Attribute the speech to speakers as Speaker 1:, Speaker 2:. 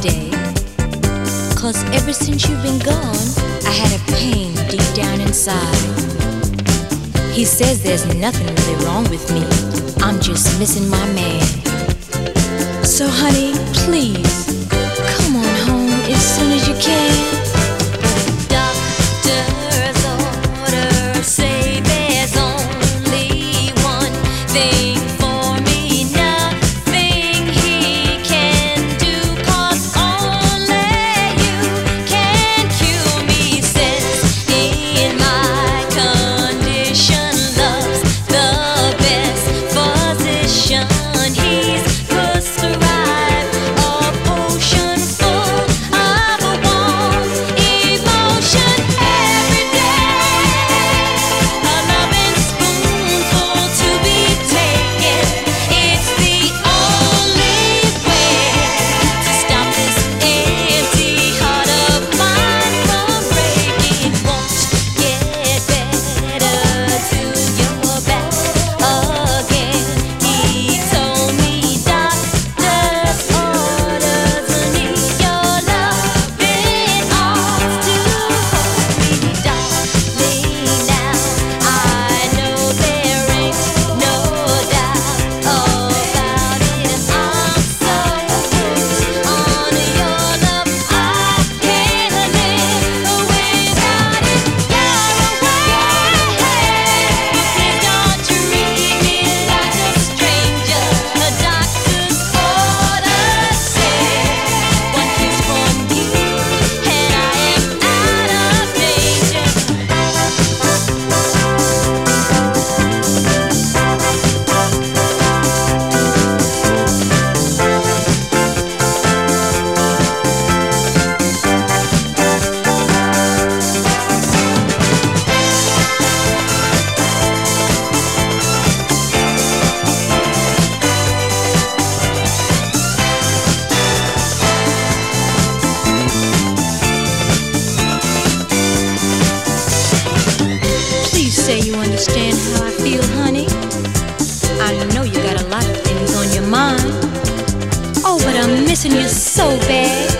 Speaker 1: today. 'Cause ever since you've been gone, I had a pain deep down inside. He says there's nothing really wrong with me, I'm just missing my man. So honey, please, come on home as soon as you can. Doctor's orders say there's only one thing for me, nothing he can do, 'cause only you can cure me. Says in my condition, love's the best physician. He's prescribed a potion full of a warm emotion every day. A loving spoonful to be taken. It's the only way to stop this empty heart of mine from breaking. Won't get better till you're back again. He told me doctor's orders need your loving arms to hold me. Darling, now I know there ain't no doubt about it. I'm so hooked on your love, I can't live without it. You're away. Please don't treat me like a stranger. The doctor's orders say one kiss from you and I am out of danger. Please say you understand how I feel, honey. I know you got a lot of things on your mind. Oh, but I'm missing you so bad.